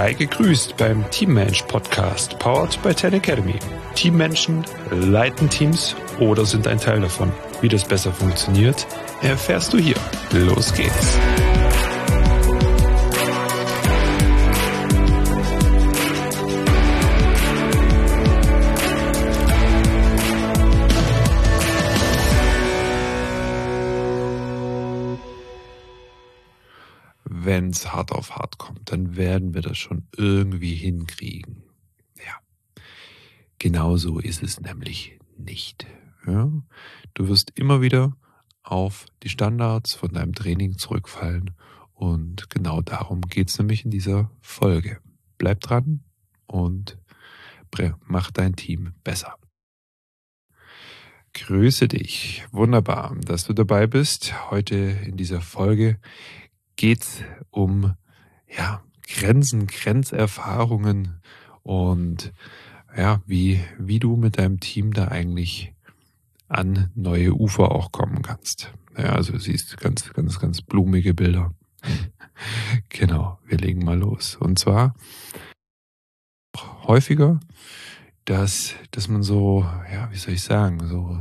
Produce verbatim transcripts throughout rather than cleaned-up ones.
Sei gegrüßt beim Teammensch Podcast, powered by Ten Academy. Teammenschen leiten Teams oder sind ein Teil davon. Wie das besser funktioniert, erfährst du hier. Los geht's. Wenn es hart auf hart kommt, dann werden wir das schon irgendwie hinkriegen. Ja, genau so ist es nämlich nicht. Ja? Du wirst immer wieder auf die Standards von deinem Training zurückfallen und genau darum geht es nämlich in dieser Folge. Bleib dran und mach dein Team besser. Grüße dich. Wunderbar, dass du dabei bist. Heute in dieser Folge geht's um ja, Grenzen, Grenzerfahrungen und ja, wie, wie du mit deinem Team da eigentlich an neue Ufer auch kommen kannst. Ja, also du siehst ganz, ganz, ganz blumige Bilder. Genau, wir legen mal los. Und zwar häufiger, dass, dass man so, ja, wie soll ich sagen, so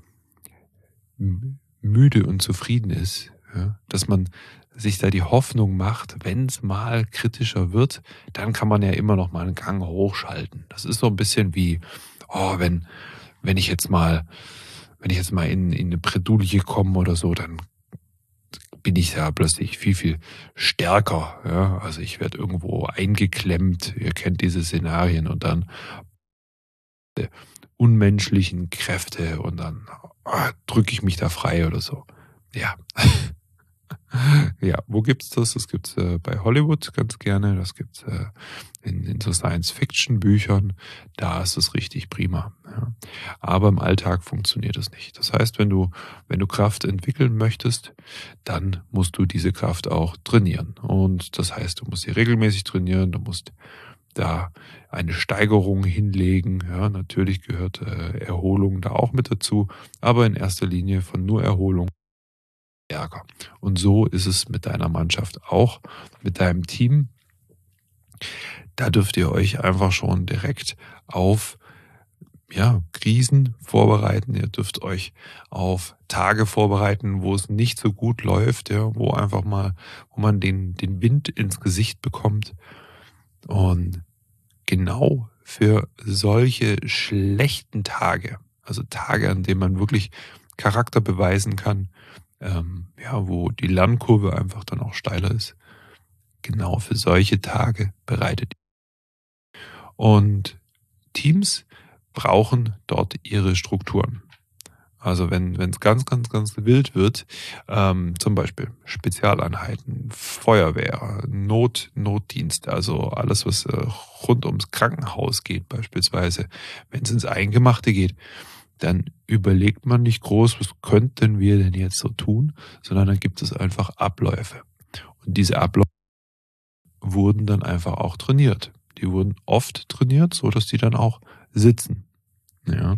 müde und zufrieden ist, ja, dass man sich da die Hoffnung macht, wenn es mal kritischer wird, dann kann man ja immer noch mal einen Gang hochschalten. Das ist so ein bisschen wie, oh, wenn, wenn ich jetzt mal, wenn ich jetzt mal in, in eine Bredouille komme oder so, dann bin ich ja plötzlich viel, viel stärker. Ja? Also ich werde irgendwo eingeklemmt, ihr kennt diese Szenarien und dann die unmenschlichen Kräfte und dann oh, drücke ich mich da frei oder so. Ja. Ja, wo gibt's das? Das gibt's äh, bei Hollywood ganz gerne. Das gibt's äh, in, in so Science-Fiction-Büchern. Da ist es richtig prima. Ja. Aber im Alltag funktioniert es nicht. Das heißt, wenn du, wenn du Kraft entwickeln möchtest, dann musst du diese Kraft auch trainieren. Und das heißt, du musst sie regelmäßig trainieren. Du musst da eine Steigerung hinlegen. Ja, natürlich gehört äh, Erholung da auch mit dazu. Aber in erster Linie von nur Erholung Ärger. Und so ist es mit deiner Mannschaft auch, mit deinem Team. Da dürft ihr euch einfach schon direkt auf ja, Krisen vorbereiten. Ihr dürft euch auf Tage vorbereiten, wo es nicht so gut läuft, ja, wo einfach mal, wo man den, den Wind ins Gesicht bekommt. Und genau für solche schlechten Tage, also Tage, an denen man wirklich Charakter beweisen kann, Ähm, ja, wo die Lernkurve einfach dann auch steiler ist. Genau für solche Tage bereitet. Und Teams brauchen dort ihre Strukturen. Also wenn wenn es ganz, ganz, ganz wild wird, ähm, zum Beispiel Spezialeinheiten, Feuerwehr, Not, Notdienst, also alles, was äh, rund ums Krankenhaus geht beispielsweise, wenn es ins Eingemachte geht, dann überlegt man nicht groß, was könnten wir denn jetzt so tun, sondern dann gibt es einfach Abläufe. Und diese Abläufe wurden dann einfach auch trainiert. Die wurden oft trainiert, so dass die dann auch sitzen. Ja.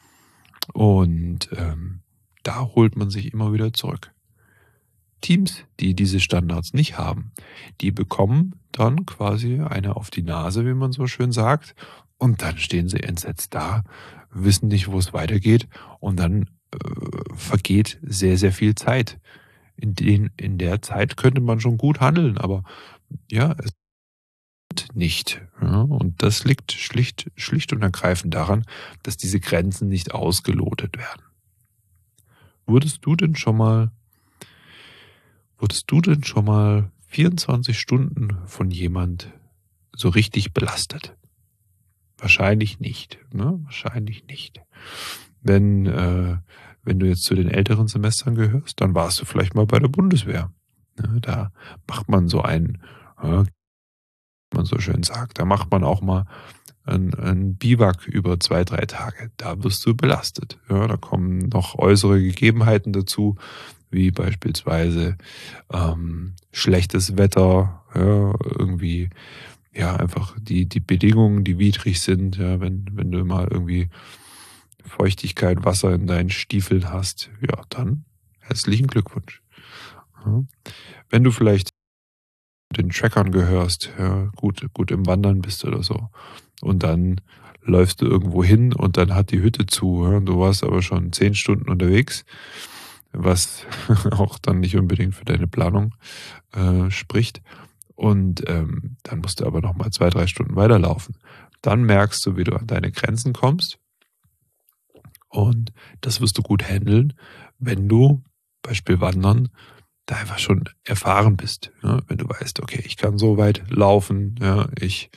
Und ähm, da holt man sich immer wieder zurück. Teams, die diese Standards nicht haben, die bekommen dann quasi eine auf die Nase, wie man so schön sagt, und dann stehen sie entsetzt da, wissen nicht, wo es weitergeht und dann äh, vergeht sehr, sehr viel Zeit. In, den, in der Zeit könnte man schon gut handeln, aber ja, es geht nicht. Ja, und das liegt schlicht, schlicht und ergreifend daran, dass diese Grenzen nicht ausgelotet werden. Wurdest du denn schon mal, wurdest du denn schon mal vierundzwanzig Stunden von jemand so richtig belastet? Wahrscheinlich nicht, ne? Wahrscheinlich nicht. Wenn, äh, wenn du jetzt zu den älteren Semestern gehörst, dann warst du vielleicht mal bei der Bundeswehr. Ne? Da macht man so einen, äh, wie man so schön sagt, da macht man auch mal ein, ein Biwak über zwei, drei Tage. Da wirst du belastet. Ja? Da kommen noch äußere Gegebenheiten dazu, wie beispielsweise ähm, schlechtes Wetter, ja, irgendwie ja, einfach die, die Bedingungen, die widrig sind, ja, wenn, wenn du mal irgendwie Feuchtigkeit, Wasser in deinen Stiefeln hast, ja, dann herzlichen Glückwunsch. Ja. Wenn du vielleicht den Trackern gehörst, ja, gut gut im Wandern bist oder so. Und dann läufst du irgendwo hin und dann hat die Hütte zu, ja, und du warst aber schon zehn Stunden unterwegs, was auch dann nicht unbedingt für deine Planung, äh, spricht. Und, ähm, dann musst du aber noch mal zwei, drei Stunden weiterlaufen. Dann merkst du, wie du an deine Grenzen kommst und das wirst du gut handeln, wenn du, Beispiel Wandern, da einfach schon erfahren bist, ne? Wenn du weißt: „Okay, ich kann so weit laufen, ja, ich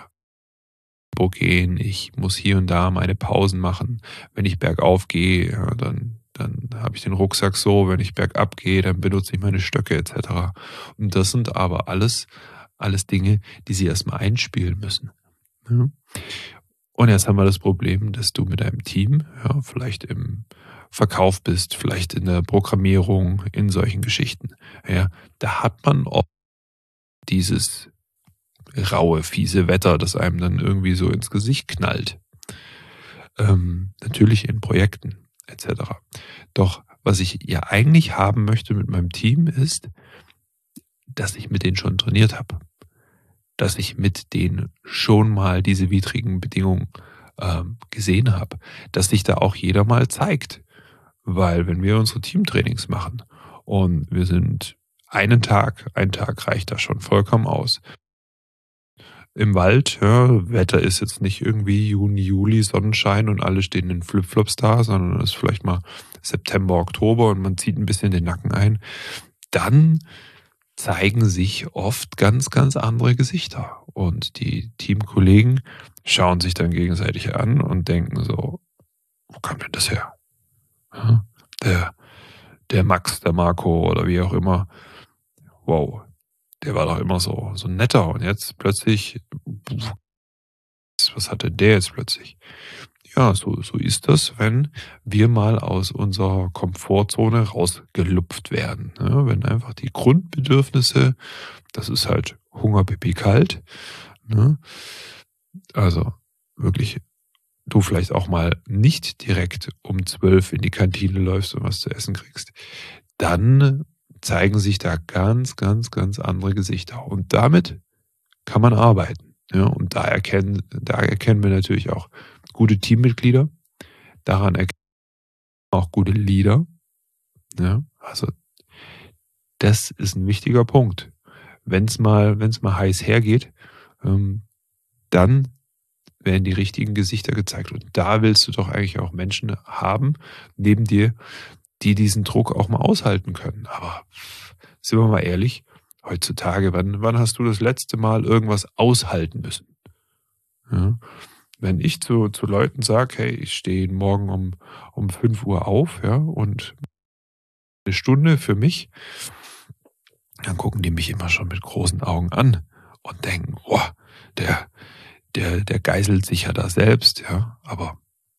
gehen, ich muss hier und da meine Pausen machen. Wenn ich bergauf gehe, ja, dann dann habe ich den Rucksack so, wenn ich bergab gehe, dann benutze ich meine Stöcke et cetera.“ Und das sind aber alles alles Dinge, die sie erst mal einspielen müssen, ne? Und jetzt haben wir das Problem, dass du mit deinem Team, ja, vielleicht im Verkauf bist, vielleicht in der Programmierung, in solchen Geschichten, ja. Da hat man oft dieses raue, fiese Wetter, das einem dann irgendwie so ins Gesicht knallt. Ähm, natürlich in Projekten et cetera. Doch was ich ja eigentlich haben möchte mit meinem Team ist, dass ich mit denen schon trainiert habe. Dass ich mit denen schon mal diese widrigen Bedingungen, ähm, gesehen habe. Dass sich da auch jeder mal zeigt. Weil wenn wir unsere Teamtrainings machen und wir sind einen Tag ein Tag reicht da schon vollkommen aus. Im Wald, ja, Wetter ist jetzt nicht irgendwie Juni, Juli, Sonnenschein und alle stehen in Flipflops da, sondern es ist vielleicht mal September, Oktober und man zieht 'n bisschen den Nacken ein. Dann zeigen sich oft ganz, ganz andere Gesichter. Und die Teamkollegen schauen sich dann gegenseitig an und denken so: „Wo kam denn das her?“ Ja, der der Max, der Marco oder wie auch immer. Wow, der war doch immer so so 'n Netter und jetzt plötzlich was hat denn der jetzt plötzlich? Ja, so so ist das, wenn wir mal aus unserer Komfortzone rausgelupft werden, ne? Wenn einfach die Grundbedürfnisse das ist halt Hunger, Pipi, kalt, ne? Also, wirklich, du vielleicht auch mal nicht direkt um zwölf in die Kantine läufst und was zu essen kriegst, dann zeigen sich da ganz, ganz, ganz andere Gesichter. Und damit kann man arbeiten, ja? Und da erkennen da erkennen wir natürlich auch gute Teammitglieder. Daran erkennen wir auch gute Leader, ja? Also das ist 'n wichtiger Punkt. Wenn's mal wenn's mal heiß hergeht, ähm, dann werden die richtigen Gesichter gezeigt. Und da willst du doch eigentlich auch Menschen haben neben dir, die diesen Druck auch mal aushalten können. Aber sind wir mal ehrlich, heutzutage, wann wann hast du das letzte Mal irgendwas aushalten müssen? Ja? Wenn ich zu zu Leuten sage: „Hey, ich stehe jeden Morgen um um fünf Uhr auf, ja, und 'ne Stunde für mich“, dann gucken die mich immer schon mit großen Augen an und denken: „Boah, der der der geißelt sich ja da selbst“, ja? Aber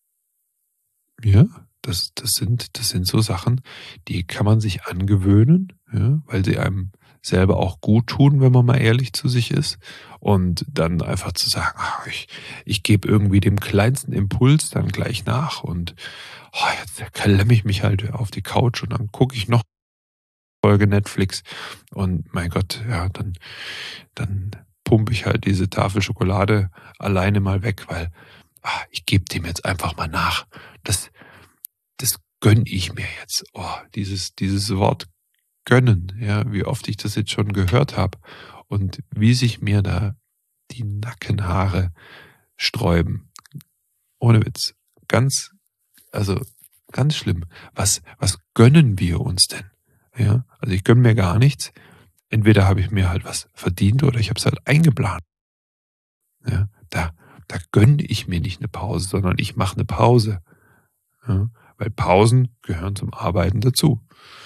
ja, das das sind das sind so Sachen, die kann man sich angewöhnen, ja, weil sie einem selber auch guttun, wenn man mal ehrlich zu sich ist. Und dann einfach zu sagen: „Ach, ich ich gebe irgendwie dem kleinsten Impuls dann gleich nach und, oh, jetzt klemme ich mich halt auf die Couch und dann gucke ich noch Folge Netflix und mein Gott, ja, dann dann pumpe ich halt diese Tafel Schokolade alleine mal weg, weil, ah, ich gebe dem jetzt einfach mal nach. Das das gönne ich mir jetzt.“ Oh, dieses dieses Wort gönnen, ja, wie oft ich das jetzt schon gehört habe und wie sich mir da die Nackenhaare sträuben. Ohne Witz. Ganz also, ganz schlimm. Was was gönnen wir uns denn? Ja? Also, ich gönne mir gar nichts. Entweder habe ich mir halt was verdient oder ich habe es halt eingeplant. Ja, da da gönne ich mir nicht 'ne Pause, sondern ich mache 'ne Pause, ja? Weil Pausen gehören zum Arbeiten dazu.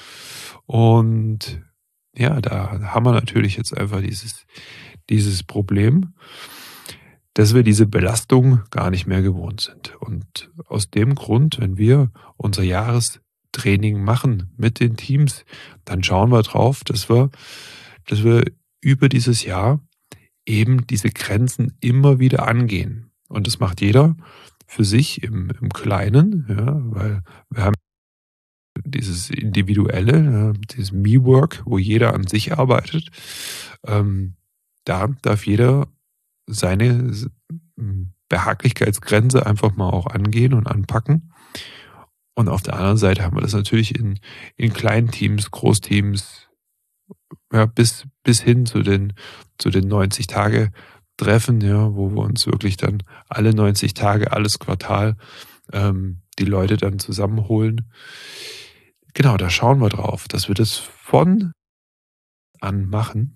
Und ja, da haben wir natürlich jetzt einfach dieses dieses Problem, dass wir diese Belastung gar nicht mehr gewohnt sind. Und aus dem Grund, wenn wir unser Jahrestraining machen mit den Teams, dann schauen wir drauf, dass wir dass wir über dieses Jahr eben diese Grenzen immer wieder angehen. Und das macht jeder für sich im im Kleinen, ja, weil wir haben dieses Individuelle, ja, dieses Me-Work, wo jeder an sich arbeitet, ähm, da darf jeder seine s hm, Behaglichkeitsgrenze einfach mal auch angehen und anpacken. Und auf der anderen Seite haben wir das natürlich in in kleinen Teams, Großteams, ja, bis bis hin zu den zu den neunzig Tage-Treffen, ja, wo wir uns wirklich dann alle neunzig Tage, alles Quartal, ähm, die Leute dann zusammenholen. Genau, da schauen wir drauf, dass wir das von an machen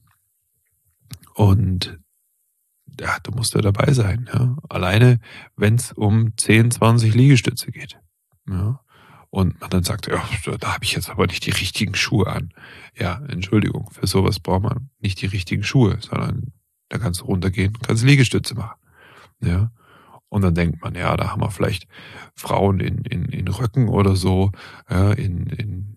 und ja, du musst ja dabei sein, ja. Alleine, wenn es um zehn, zwanzig Liegestütze geht, ja. Und man dann sagt: „Ja, da habe ich jetzt aber nicht die richtigen Schuhe an." Ja, Entschuldigung, für sowas braucht man nicht die richtigen Schuhe, sondern da kannst du runtergehen, kannst Liegestütze machen, ja. Und dann denkt man: „Ja, da haben wir vielleicht Frauen in in in Röcken oder so, ja, in in,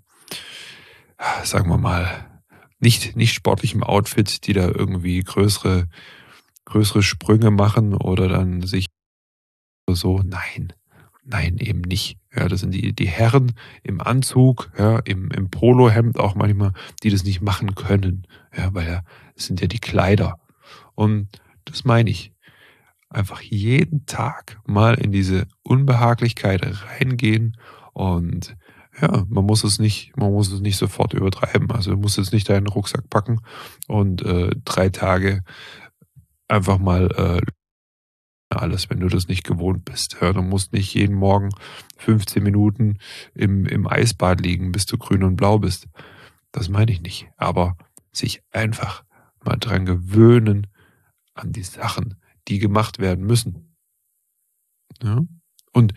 sagen wir mal, nicht nicht sportlichem Outfit, die da irgendwie größere größere Sprünge machen oder dann sich so." Nein, nein, eben nicht. Ja, das sind die die Herren im Anzug, ja, im im Polohemd auch manchmal, die das nicht machen können, ja, weil ja das sind ja die Kleider. Und das meine ich. Einfach jeden Tag mal in diese Unbehaglichkeit reingehen und ja, man muss es nicht man muss es nicht sofort übertreiben. Also, du musst jetzt nicht deinen Rucksack packen und, äh, drei Tage einfach mal, äh, alles, wenn du das nicht gewohnt bist. Ja, du musst nicht jeden Morgen fünfzehn Minuten im im Eisbad liegen, bis du grün und blau bist. Das meine ich nicht. Aber sich einfach mal dran gewöhnen an die Sachen, die gemacht werden müssen, ja? Und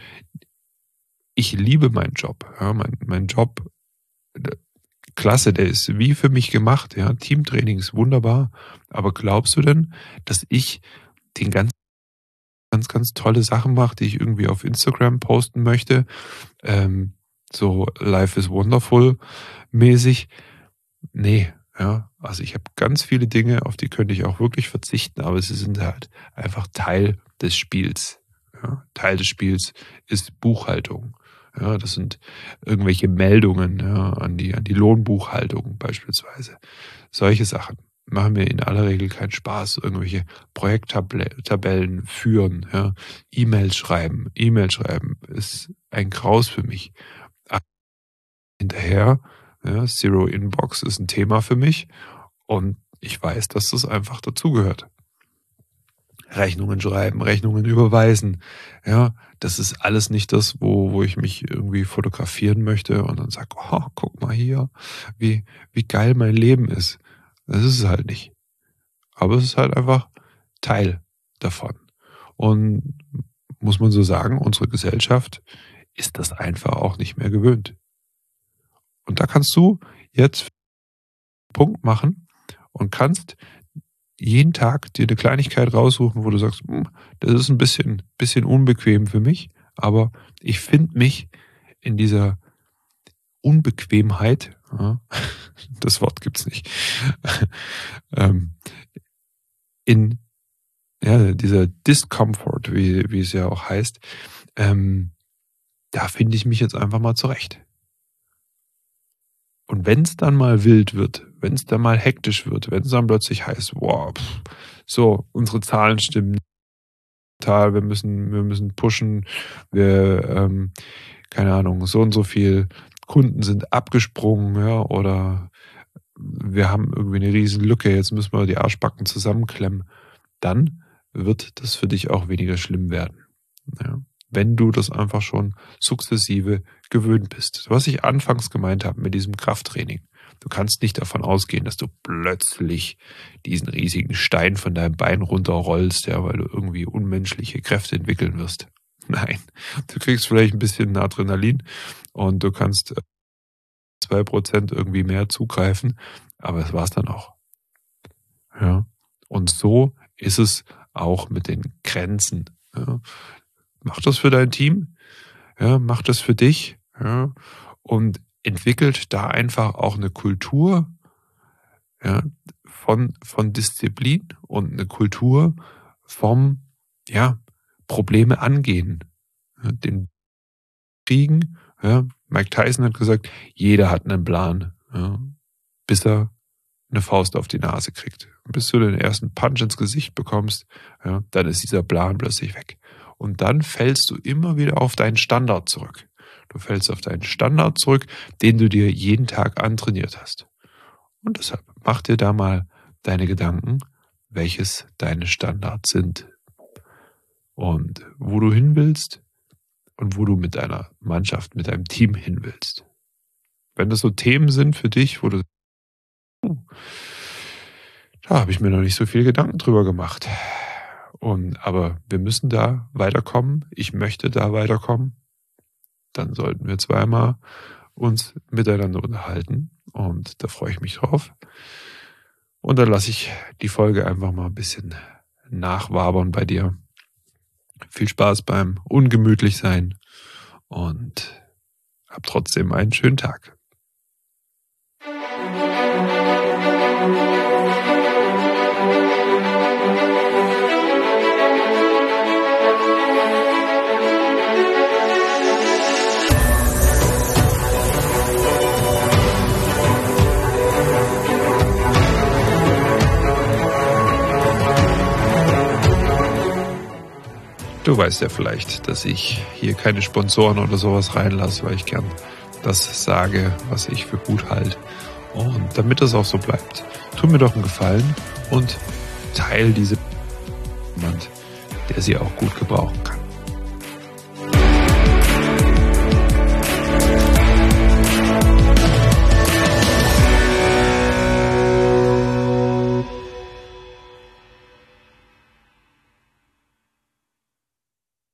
ich liebe meinen Job, ja. Mein mein Job, d klasse, der ist wie für mich gemacht, ja. Teamtraining ist wunderbar. Aber glaubst du denn, dass ich den ganz ganz, ganz tolle Sachen mache, die ich irgendwie auf Instagram posten möchte, ähm, so Life is wonderful mäßig? Ne, ja. Also, ich habe ganz viele Dinge, auf die könnte ich auch wirklich verzichten, aber sie sind halt einfach Teil des Spiels, ja. Teil des Spiels ist Buchhaltung. Ja, das sind irgendwelche Meldungen, ja, an die an die Lohnbuchhaltung beispielsweise. Solche Sachen machen mir in aller Regel keinen Spaß. Irgendwelche Projekttable Tabellen führen, ja, E-Mails schreiben. E-Mail schreiben ist ein Graus für mich. A hinterher, ja, Zero Inbox ist 'n Thema für mich und ich weiß, dass das einfach dazugehört. Rechnungen schreiben, Rechnungen überweisen, ja, das ist alles nicht das, wo wo ich mich irgendwie fotografieren möchte und dann sage: „Oh, guck mal hier, wie wie geil mein Leben ist." Das ist es halt nicht. Aber es ist halt einfach Teil davon. Und muss man so sagen, unsere Gesellschaft ist das einfach auch nicht mehr gewöhnt. Und da kannst du jetzt Punkt machen und kannst jeden Tag dir 'ne Kleinigkeit raussuchen, wo du sagst: „Hm, das ist 'n bisschen bisschen unbequem für mich, aber ich finde mich in dieser Unbequemheit", ja, das Wort gibt's nicht, ähm, in, ja, dieser Discomfort, wie wie es ja auch heißt, ähm, da finde ich mich jetzt einfach mal zurecht. Und wenn's dann mal wild wird, wenn's dann mal hektisch wird, wenn's dann plötzlich heißt: „Boah, so, unsere Zahlen stimmen total, wir müssen wir müssen pushen, wir, ähm, keine Ahnung, so und so viel Kunden sind abgesprungen, ja, oder wir haben irgendwie 'ne Riesenlücke, jetzt müssen wir die Arschbacken zusammenklemmen." Dann wird das für dich auch weniger schlimm werden, ja, wenn du das einfach schon sukzessive gewöhnt bist. Was ich anfangs gemeint habe mit diesem Krafttraining. Du kannst nicht davon ausgehen, dass du plötzlich diesen riesigen Stein von deinem Bein runterrollst, ja, weil du irgendwie unmenschliche Kräfte entwickeln wirst. Nein, du kriegst vielleicht 'n bisschen Adrenalin und du kannst, äh, zwei Prozent irgendwie mehr zugreifen, aber das war's dann auch. Ja, und so ist es auch mit den Grenzen, ja. Mach das für dein Team, ja, mach das für dich, ja, und entwickelt da einfach auch 'ne Kultur, ja, von von Disziplin und 'ne Kultur vom, ja, Probleme angehen, ja, den kriegen Ja, Mike Tyson hat gesagt, jeder hat einen Plan, ja, bis er eine Faust auf die Nase kriegt. Bis du den ersten Punch ins Gesicht bekommst, ja, dann ist dieser Plan plötzlich weg. Und dann fällst du immer wieder auf deinen Standard zurück. Du fällst auf deinen Standard zurück, den du dir jeden Tag antrainiert hast. Und deshalb mach dir da mal deine Gedanken, welches deine Standards sind und wo du hin willst und wo du mit deiner Mannschaft, mit deinem Team hin willst. Wenn das so Themen sind für dich, wo du, uh, da habe ich mir noch nicht so viel Gedanken drüber gemacht. Und, aber wir müssen da weiterkommen. Ich möchte da weiterkommen. Dann sollten wir zweimal uns miteinander unterhalten. Und da freue ich mich drauf. Und dann lasse ich die Folge einfach mal ein bisschen nachwabern bei dir. Viel Spaß beim ungemütlich sein und hab trotzdem einen schönen Tag. Du weißt ja vielleicht, dass ich hier keine Sponsoren oder sowas reinlasse, weil ich gern das sage, was ich für gut halte. Und damit das auch so bleibt, tu mir doch einen Gefallen und teile diese jemand, der sie auch gut gebrauchen kann.